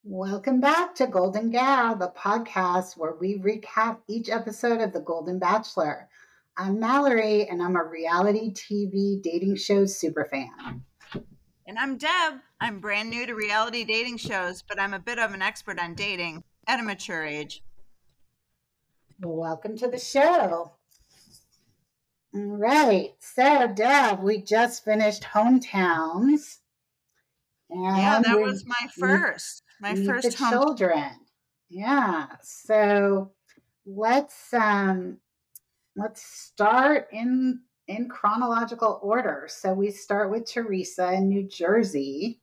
Welcome back to Golden Gab, a podcast where we recap each episode of The Golden Bachelor. I'm Mallory, and I'm a reality TV dating show superfan. And I'm Deb. I'm brand new to reality dating shows, but I'm a bit of an expert on dating at a mature age. Well, welcome to the show. All right. So, Deb, we just finished Hometowns. Yeah, And that we was my first. My meet the first home. children. Yeah. So let's start in chronological order. So we start with Teresa in New Jersey.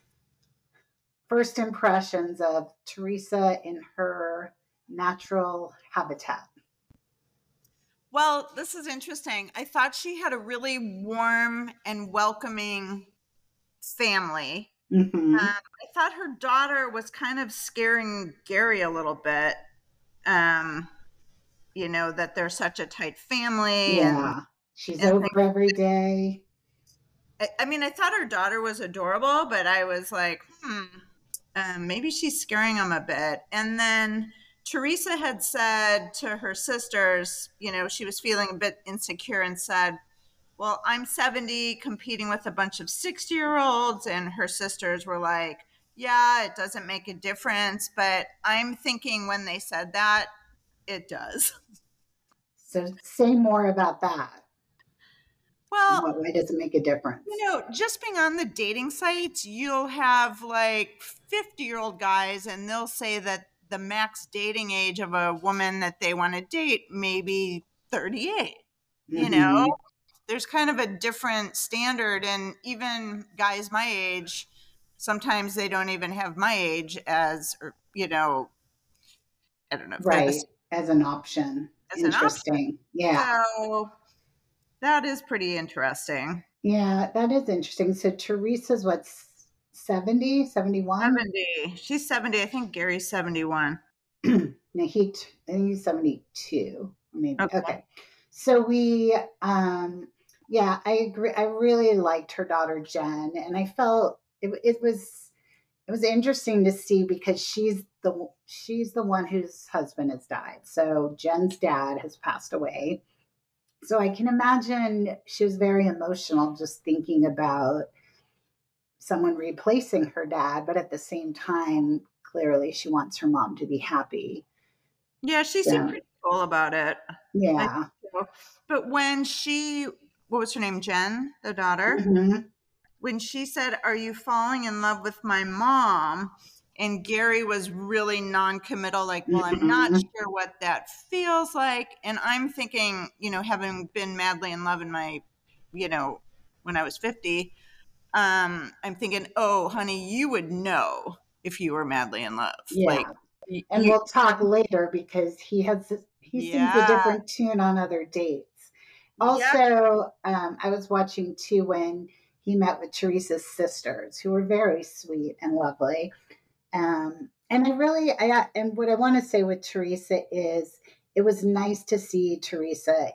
First impressions of Teresa in her natural habitat. Well, this is interesting. I thought she had a really warm and welcoming family. Mm-hmm. I thought her daughter was kind of scaring Gary a little bit. That they're such a tight family. Yeah. She's over every day. I mean, I thought her daughter was adorable, but I was like, maybe she's scaring him a bit. And then Teresa had said to her sisters, she was feeling a bit insecure and said, well, I'm 70 competing with a bunch of 60-year-olds. And her sisters were like, yeah, it doesn't make a difference. But I'm thinking when they said that, it does. So say more about that. Well, why does it make a difference? Just being on the dating sites, you'll have like 50-year-old guys, and they'll say that the max dating age of a woman that they want to date may be 38. Mm-hmm. There's kind of a different standard, and even guys my age, sometimes they don't even have my age as, I don't know. Right, as an option. As Interesting. An option. Yeah. So that is pretty interesting. Yeah, that is interesting. So Teresa's what, 70, 71? 70. She's 70. I think Gary's 71. No, I think he's 72. Maybe. Okay. So yeah, I agree. I really liked her daughter Jen, and I felt it was interesting to see because she's the one whose husband has died. So Jen's dad has passed away. So I can imagine she was very emotional just thinking about someone replacing her dad, but at the same time, clearly she wants her mom to be happy. Yeah, she seemed pretty cool about it. Yeah. But when what was her name? Jen, the daughter? Mm-hmm. When she said, are you falling in love with my mom? And Gary was really non-committal, like, well, I'm not sure what that feels like. And I'm thinking, having been madly in love in my, when I was 50, I'm thinking, oh, honey, you would know if you were madly in love. Yeah. And we'll talk later because he sings a different tune on other dates. Also, I was watching too when he met with Teresa's sisters, who were very sweet and lovely. And and what I want to say with Teresa is it was nice to see Teresa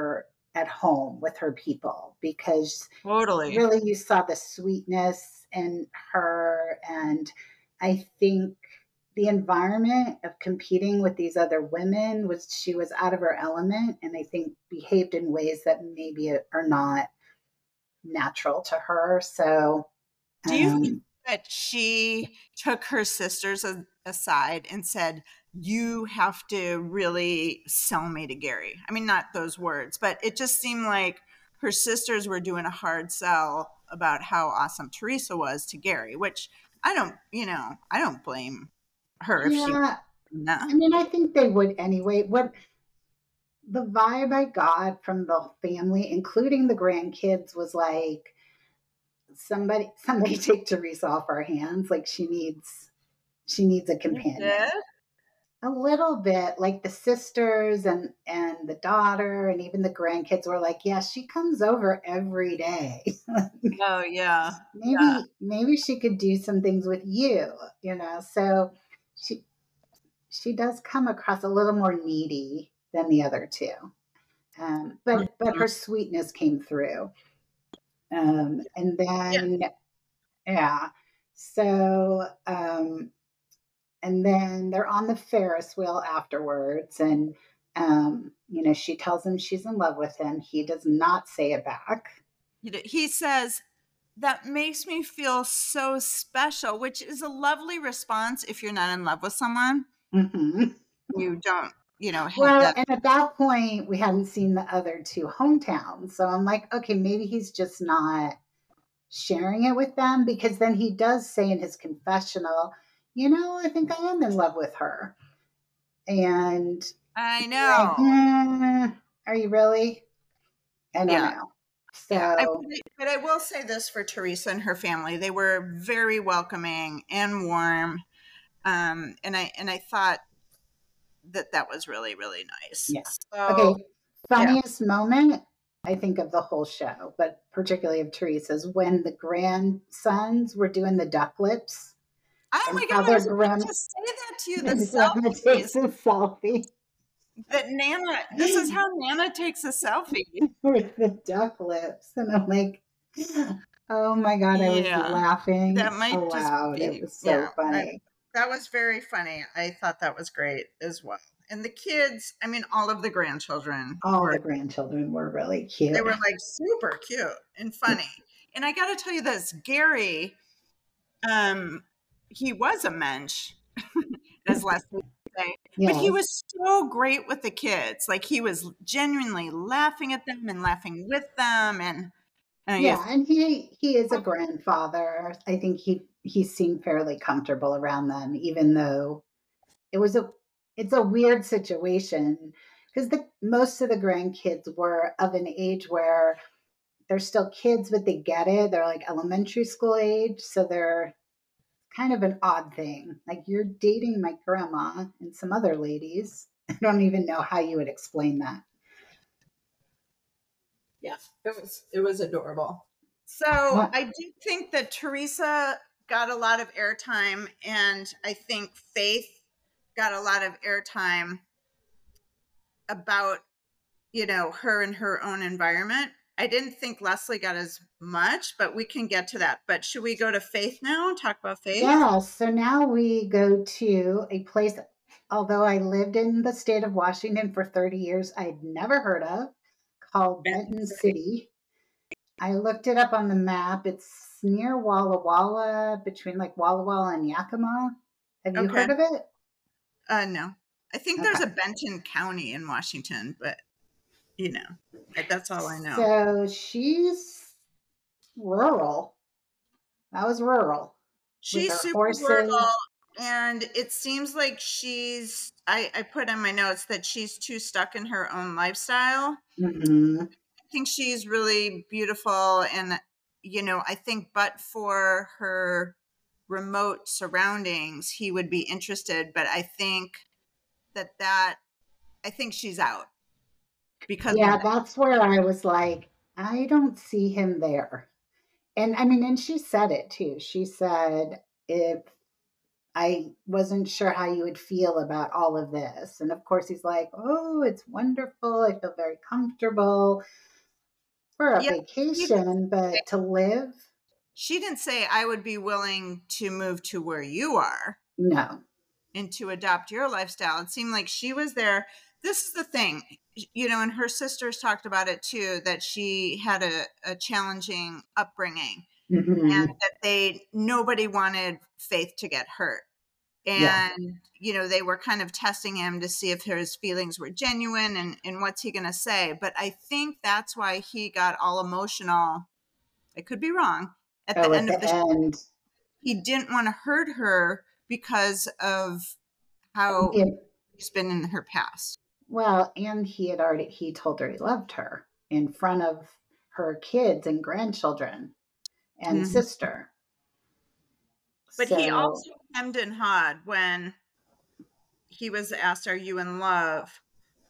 at home with her people because totally, really you saw the sweetness in her. And I think the environment of competing with these other women she was out of her element, and I think behaved in ways that maybe are not natural to her. So do you think that she took her sisters aside and said, you have to really sell me to Gary? I mean, not those words, but it just seemed like her sisters were doing a hard sell about how awesome Teresa was to Gary, which I don't blame her if she. No. I mean, I think they would anyway. What the vibe I got from the family, including the grandkids, was like, somebody take Teresa off our hands. Like she needs a companion. A little bit, like the sisters and the daughter and even the grandkids were like, yeah, she comes over every day. Oh yeah. Maybe she could do some things with you, So she does come across a little more needy than the other two. But her sweetness came through. And then, yeah. So And then they're on the Ferris wheel afterwards. And, she tells him she's in love with him. He does not say it back. He says, that makes me feel so special, which is a lovely response if you're not in love with someone. Mm-hmm. You don't, have well, that. And at that point, we hadn't seen the other two hometowns. So I'm like, okay, maybe he's just not sharing it with them, because then he does say in his confessional, I think I am in love with her. And I know. like, are you really? I don't know. So, yeah. But I will say this for Teresa and her family: they were very welcoming and warm, and I thought that was really, really nice. yeah. So, okay. Funniest moment, I think, of the whole show, but particularly of Teresa's, when the grandsons were doing the duck lips. Oh my God! I was about to say that to you. The selfies. Takes a selfie. That Nana. This is how Nana takes a selfie with the duck lips, and I'm like, oh my God, I was laughing that might so loud. Just be, it was so funny. That was very funny. I thought that was great as well. And the kids, I mean, all of the grandchildren. The grandchildren were really cute. They were like super cute and funny. And I got to tell you this, Gary, he was a mensch, as Leslie would say. Yes. But he was so great with the kids. Like, he was genuinely laughing at them and laughing with them. And and he is a grandfather. I think he seemed fairly comfortable around them, even though it's a weird situation, because most of the grandkids were of an age where they're still kids, but they get it. They're like elementary school age, so they're kind of an odd thing. Like, you're dating my grandma and some other ladies. I don't even know how you would explain that. Yeah, it was adorable. So I do think that Teresa got a lot of airtime, and I think Faith got a lot of airtime about, her and her own environment. I didn't think Leslie got as much, but we can get to that. But should we go to Faith now and talk about Faith? Yeah, so now we go to a place, although I lived in the state of Washington for 30 years, I'd never heard of, called Benton City. I looked it up on the map. It's near Walla Walla, between like Walla Walla and Yakima. Have you heard of it? No. I think there's a Benton County in Washington, but that's all I know. So she's rural. That was rural. She's super rural, and it seems like I put in my notes that she's too stuck in her own lifestyle. Mm-hmm. I think she's really beautiful, and I think but for her remote surroundings, he would be interested. But I think I think she's out. Because that's where I was like, I don't see him there. And I mean, and she said it too. She said, if I wasn't sure how you would feel about all of this. And of course he's like, oh, it's wonderful. I feel very comfortable for a vacation, but to live. She didn't say I would be willing to move to where you are. No. And to adopt your lifestyle. It seemed like she was there. This is the thing, and her sisters talked about it too, that she had a challenging upbringing, and that nobody wanted Faith to get hurt. And, they were kind of testing him to see if his feelings were genuine and what's he going to say. But I think that's why he got all emotional. I could be wrong. At the end of the show, he didn't want to hurt her because of how it's been in her past. Well, and he told her he loved her in front of her kids and grandchildren and sister. But he also hemmed and hawed when he was asked, are you in love?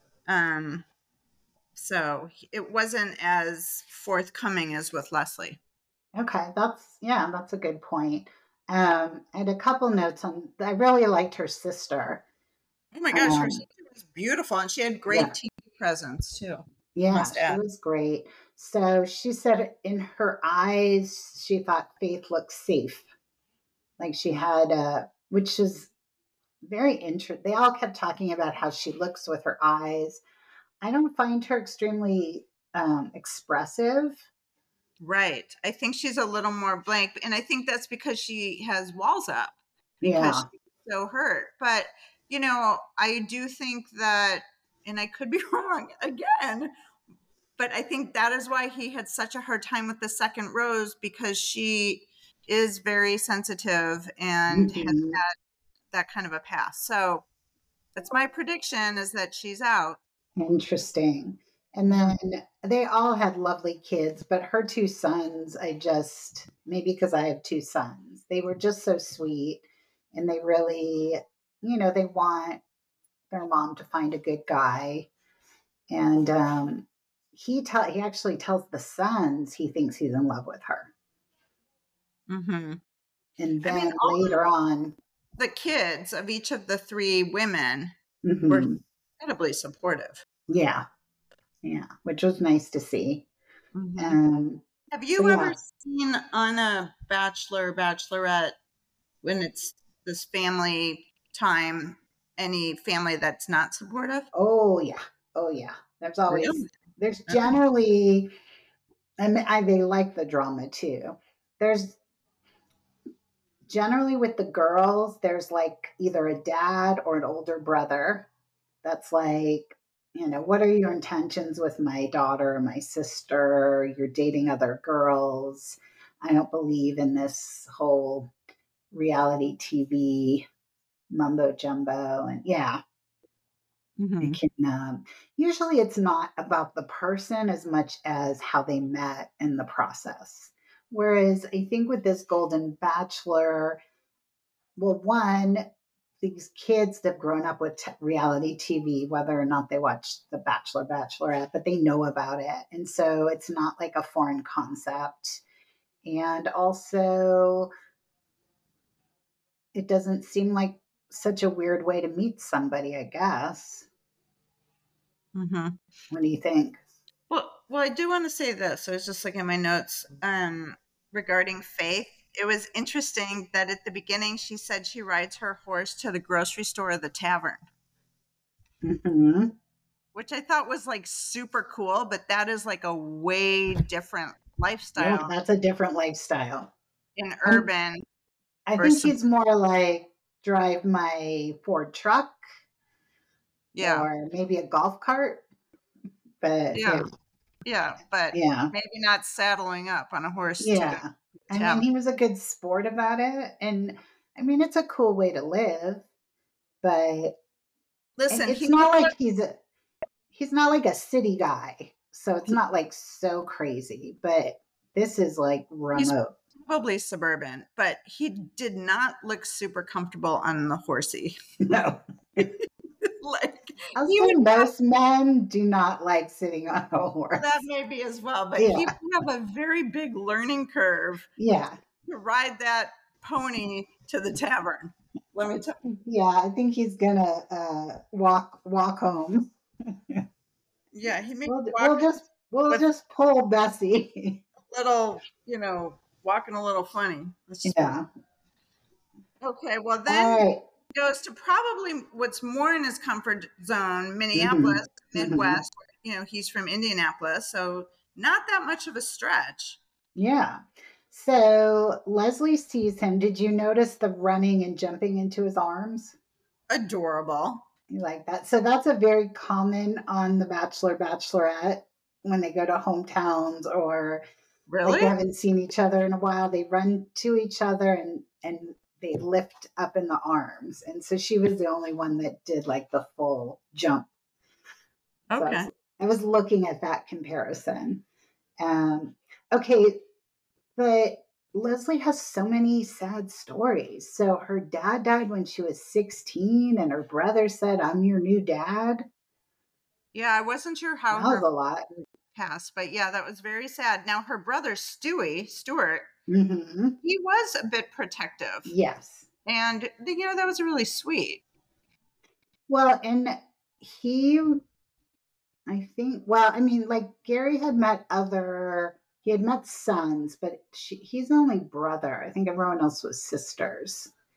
So it wasn't as forthcoming as with Leslie. Okay, that's a good point. And a couple notes on, I really liked her sister. Oh my gosh, her sister was beautiful, and she had great TV presence too. Yeah, she was great. So she said in her eyes, she thought Faith looked safe. Like she had which is very interesting. They all kept talking about how she looks with her eyes. I don't find her extremely expressive. Right. I think she's a little more blank, and I think that's because she has walls up because Yeah, she's so hurt. But, you know, I do think that, and I could be wrong again, but I think that is why he had such a hard time with the second rose, because she is very sensitive and has hmm, that kind of a past. So that's my prediction, is that she's out. interesting. And Mhm. then they all had lovely kids, but her two sons, I just, maybe because I have two sons, they were just so sweet. And they really, they want their mom to find a good guy. And he actually tells the sons he thinks he's in love with her. Mhm. And I mean, then later on, the kids of each of the three women were mhm, incredibly supportive. yeah, yeah, which was nice to see. Mhm. Um, Have so you ever yeah, seen on a Bachelor, Bachelorette, when it's this family time, any family that's not supportive? oh yeah, oh yeah. Really? There's Okay. generally, and they like the drama too. There's generally with the girls, there's like either a dad or an older brother that's like, what are your intentions with my daughter or my sister? You're dating other girls. I don't believe in this whole reality TV mumbo jumbo. And yeah, it Mhm. can, usually it's not about the person as much as how they met in the process. Whereas I think with this Golden Bachelor, well, one, these kids that have grown up with reality TV, whether or not they watch The Bachelor, Bachelorette, but they know about it. And so it's not like a foreign concept. And also, it doesn't seem like such a weird way to meet somebody, I guess. Mhm. What do you think? Well, I do want to say this. I was just looking at my notes regarding Faith. It was interesting that at the beginning she said she rides her horse to the grocery store or the tavern, Hmm. which I thought was like super cool, but that is like a way different Yeah, lifestyle that's a different lifestyle. in Um, urban I or think sub. he's more like drive my Ford truck Yeah, or maybe a golf cart, but yeah, yeah, but yeah. maybe not saddling up on a horse to go to Yeah. the I mean, tavern. he was a good sport about it. And I mean, it's a cool way to live, but and Listen, it's he not like he's not like a city guy. So it's not like so crazy, but this is like he's remote. probably suburban, but he did not look super comfortable on the horsey. No. Like I'll he say would have, most men do not like sitting on a well, that horse. may be as well, but he Yeah. would have a very big learning curve Yeah. to ride that pony to the tavern. Let me tell Yeah. I think he's gonna walk home. yeah, he may We'll walk we'll just we'll with just pull Bessie. a little, walking a little funny. Let's just put it. Yeah. Okay, well All then right. goes to probably what's more in his comfort zone, Mm-hmm. Minneapolis, Mm-hmm. Midwest. He's from Indianapolis, so not that much of a stretch. Yeah. So Leslie sees him. Did you notice the running and jumping into his arms? Adorable. You like that? So that's a very common on The Bachelor, Bachelorette when they go to hometowns or like Really? they haven't seen each other in a while. They run to each other and they lift up in the arms. And so she was the only one that did like the full jump. So Okay. I was looking at that comparison. Um, okay, but Leslie has so many sad stories. So her dad died when she was 16, and her brother said, I'm your new dad. Yeah, I wasn't sure how That was her a lot. passed, but yeah, that was very sad. Now her brother Stuart, Hmm. he was a bit protective, Yes. and that was really sweet. Well, and he, I think, well, I mean, like Gary he had met sons, but he's the only brother. I think everyone else was sisters.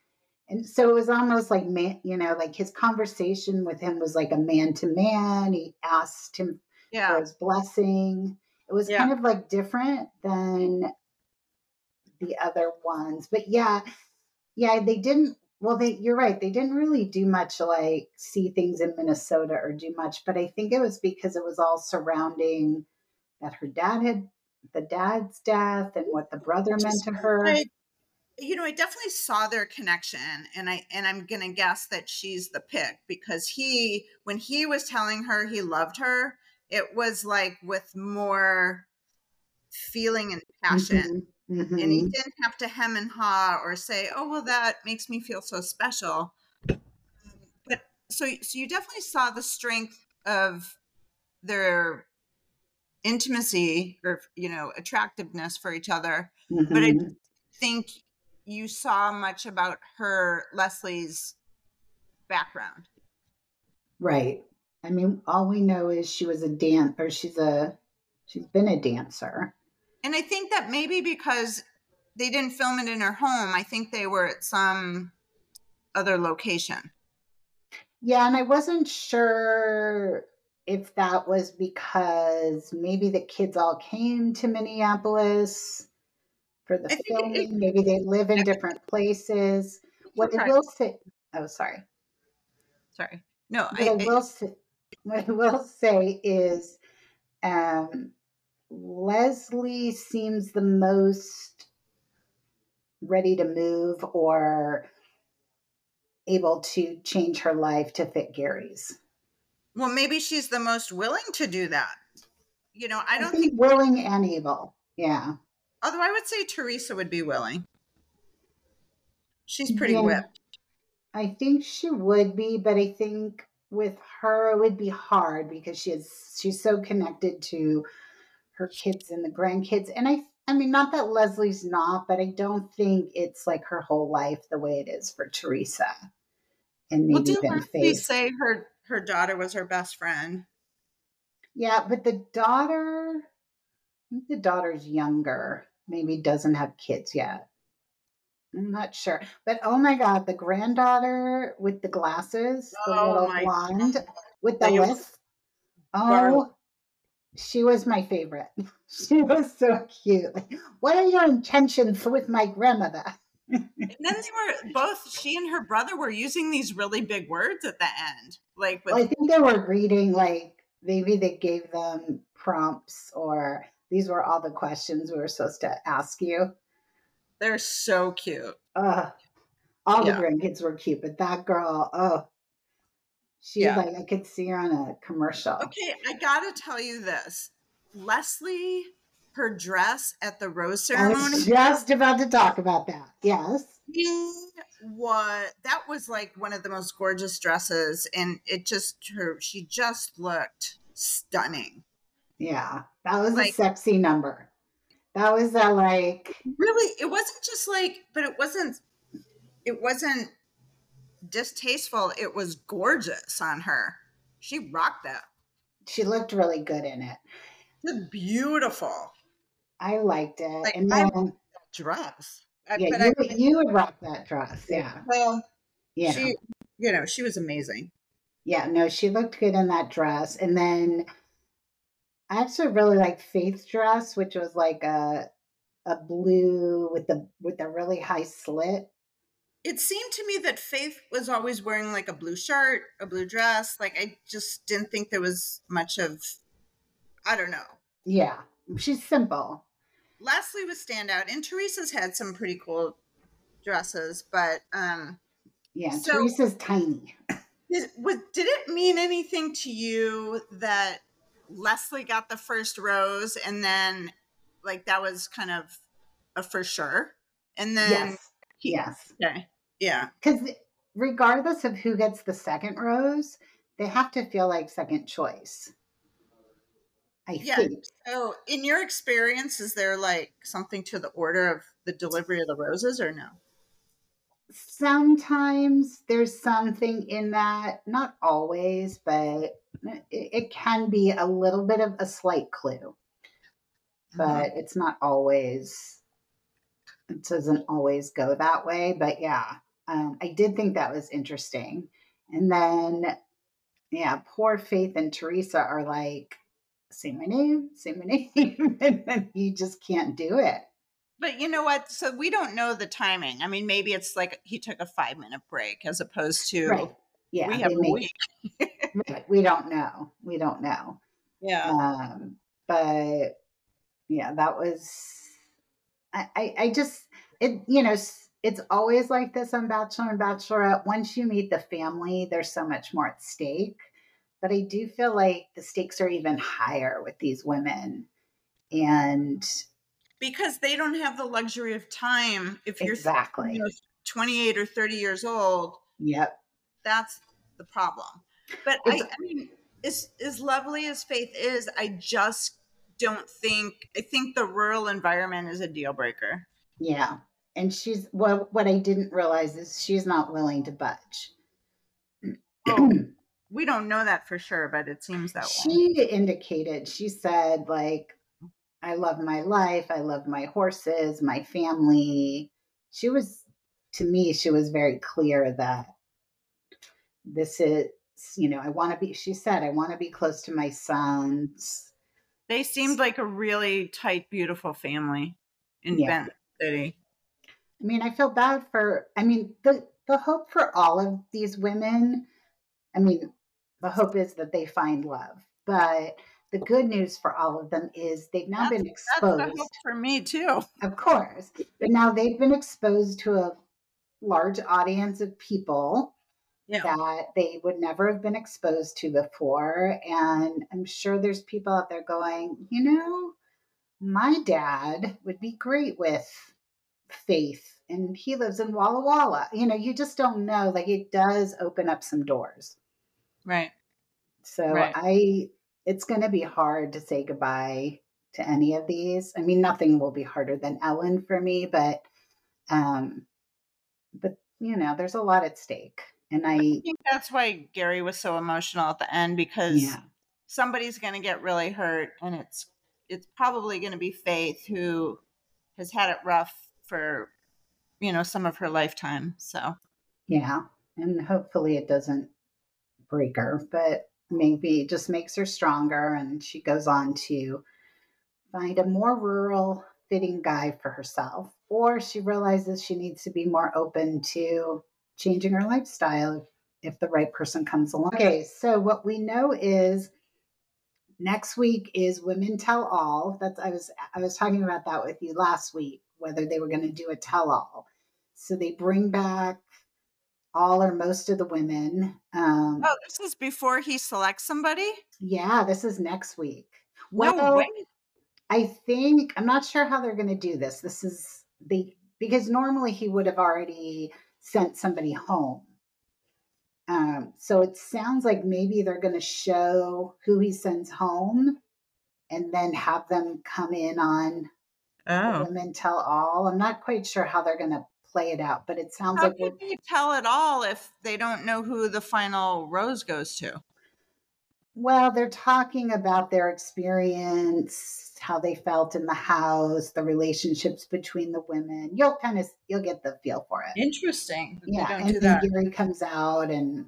And so it was almost like man, like his conversation with him was like a man to man. He asked him for Yeah. his blessing. It was Yeah. kind of like different than the other ones. But yeah, they didn't. Well, you're right. They didn't really do much like see things in Minnesota or do much. But I think it was because it was all surrounding that her dad had the dad's death and what the brother meant Just to her. like, I definitely saw their connection, and I'm gonna guess that she's the pick because when he was telling her he loved her, it was like with more feeling and passion. Hmm. And he Hmm. didn't have to hem and haw or say, "Oh, well, that makes me feel so special." But so you definitely saw the strength of their intimacy or attractiveness for each other. But I Hmm. think you saw much about Leslie's background. Right. I mean, all we know is she was a dance, or she's been a dancer. And I think that maybe because they didn't film it in her home, I think they were at some other location. Yeah, and I wasn't sure if that was because maybe the kids all came to Minneapolis for the I think filming. Maybe they live in different places. What I okay. will say, oh, sorry. Sorry. No, What I will say, what I will say is, um, Leslie seems the most ready to move or able to change her life to fit Gary's. well, maybe she's the most willing to do that. I I don't think, think willing and able. Yeah. although I would say Teresa would be willing. She's pretty Yeah. whipped. I think she would be, but I think with her it would be hard because she's so connected to her kids and the grandkids. And I mean not that Leslie's not, but I don't think it's like her whole life the way it is for Teresa and Well, maybe didn't even Leslie Faith. say her daughter was her best friend? Yeah, but I think the daughter's younger, maybe doesn't have kids yet. I'm not sure. But oh my God, the granddaughter with the glasses, the Oh little my blonde with the God, lisp. darling. Oh, she was my favorite. She was so cute. Like, what are your intentions with my grandmother? And then they were both. She and her brother were using these really big words at the end, like Well, with I think they were reading, like, maybe they gave them prompts or these were all the questions we were supposed to ask you. they're so cute. Uh, all the Yeah, grandkids were cute, but that girl, oh, she yeah. like, I could see her on a commercial. Okay, I gotta tell you this, Leslie, her dress at the rose I ceremony. was just about to talk about that. Yes. That was like one of the most gorgeous dresses, and she just looked stunning. Yeah. That was a Like sexy number. That was a like, really, it wasn't just like, but it wasn't distasteful. It was gorgeous on her. She rocked that. she looked really good in it. It's beautiful. I liked it. Like And I love then, that dress. yeah, But I you would rock that dress. Yeah. well, Yeah. she was amazing. Yeah. No, she looked good in that dress. And then I actually really liked Faith's dress, which was like a blue with the really high slit. It seemed to me that Faith was always wearing like a blue shirt, a blue dress. Like I just didn't think there was much of, I don't know. Yeah. She's simple. Leslie was standout, and Teresa's had some pretty cool dresses. But Yeah. so Teresa's tiny. did it mean anything to you that Leslie got the first rose, and then like that was kind of a for sure, and then Yes. he Yes. okay, yeah. Because regardless of who gets the second rose, they have to feel like second choice. I Yeah. think. So, in your experience, is there like something to the order of the delivery of the roses or no? Sometimes there's something in that, not always, but it can be a little bit of a slight clue, Uh-huh. but it's not always, it doesn't always go that way. But yeah, I did think that was interesting. And then, yeah, poor Faith and Teresa are like, say my name, say my name. And then you just can't do it. But you know what? So we don't know the timing. I mean, maybe it's like he took a 5-minute break as opposed to Right. Yeah, we have they a make, week. right. We don't know. We don't know. Yeah. Um, but yeah, that was, I just, it's always like this on Bachelor and Bachelorette. Once you meet the family, there's so much more at stake. But I do feel like the stakes are even higher with these women. And Because they don't have the luxury of time. If you're exactly. 28 or 30 years old, Yep. that's the problem. But It's, I mean, as lovely as Faith is, I just don't think, I think the rural environment is a deal breaker. yeah. And she's, well, what I didn't realize is she's not willing to budge. Oh, we don't know that for sure, but it seems that way. She indicated, she said, like, I love my life. I love my horses, my family. She was, to me, she was very clear that this is, I want to be, she said, I want to be close to my sons. They seemed like a really tight, beautiful family in Yeah. Benton City. I mean, I feel bad for, I mean, the hope for all of these women, I mean, the hope is that they find love. But the good news for all of them is they've now been That's the hope exposed. for me too. Of course. But now they've been exposed to a large audience of people Yeah. that they would never have been exposed to before. And I'm sure there's people out there going, my dad would be great with Faith, and he lives in Walla Walla. You just don't know. Like, it does open up some doors. Right. So Right. it's going to be hard to say goodbye to any of these. I mean, nothing will be harder than Ellen for me, um, but there's a lot at stake. And I think that's why Gary was so emotional at the end, because somebody's going to get really hurt, and it's probably going to be Faith, who has had it rough for some of her lifetime. So yeah, and hopefully it doesn't break her, but maybe it just makes her stronger, and she goes on to find a more rural fitting guy for herself, or she realizes she needs to be more open to changing her lifestyle if the right person comes along. Okay, so what we know is next week is Women Tell All. I was talking about that with you last week, whether they were going to do a tell all. So they bring back all or most of the women. this is before he selects somebody? Yeah, this is next week. No way. I think, I'm not sure how they're going to do this. Because normally he would have already sent somebody home. So it sounds like maybe they're going to show who he sends home and then have them come in on Women Tell All. I'm not quite sure how they're going to play it out, but it sounds like can they tell it all if they don't know who the final rose goes to? Well, they're talking about their experience, how they felt in the house, the relationships between the women. You'll get the feel for it. Interesting. Yeah, and then Gary comes out and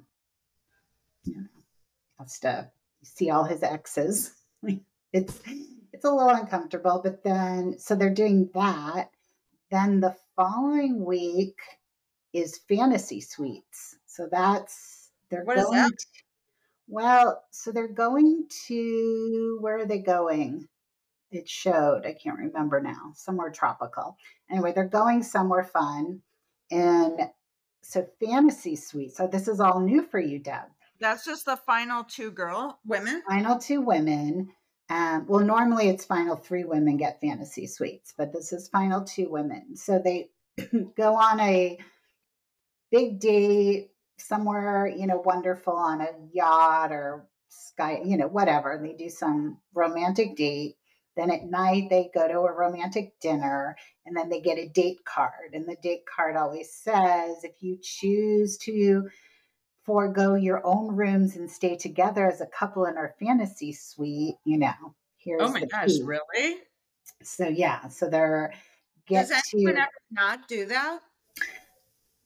has to see all his exes. It's a little uncomfortable, but then so they're doing that. Then the following week is Fantasy Suites. So they're what going is that? Well, so they're going to, where are they going? It showed, I can't remember now, somewhere tropical. Anyway, they're going somewhere fun. And so Fantasy Suite. So this is all new for you, Deb. That's just the final women? Final 2 women. Well, normally it's final 3 women get Fantasy Suites, but this is final 2 women. So they go on a big date somewhere, wonderful on a yacht or sky, whatever. They do some romantic date. Then at night, they go to a romantic dinner and then they get a date card. And the date card always says, if you choose to forego your own rooms and stay together as a couple in our fantasy suite, here's oh my the gosh, key. really? So, yeah. So they're Does anyone ever not do that?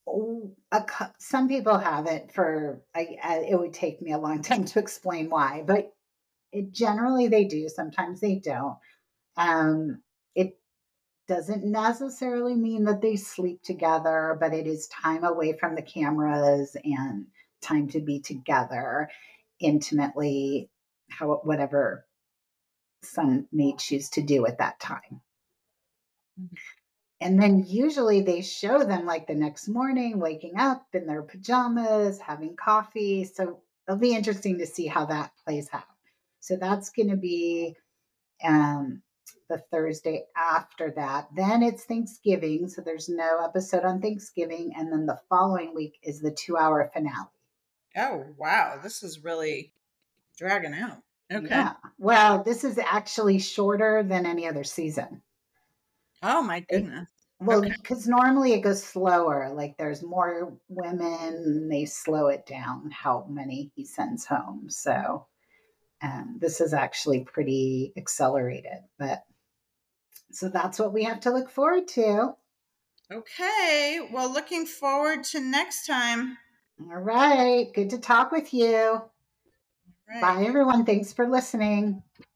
Some people have it for, it would take me a long time to explain why, but generally they do. Sometimes they don't. It doesn't necessarily mean that they sleep together, but it is time away from the cameras and time to be together intimately, whatever some may choose to do at that time. Mm-hmm. And then usually they show them like the next morning, waking up in their pajamas, having coffee. So it'll be interesting to see how that plays out. So that's going to be the Thursday after that. Then it's Thanksgiving. So there's no episode on Thanksgiving. And then the following week is the 2-hour finale. Oh, wow. This is really dragging out. Okay. Yeah. Well, this is actually shorter than any other season. Oh, my goodness. Well, because normally it goes slower. Like there's more women, they slow it down how many he sends home. So this is actually pretty accelerated. But so that's what we have to look forward to. Okay. Well, looking forward to next time. All right. Good to talk with you. Right. Bye, everyone. Thanks for listening.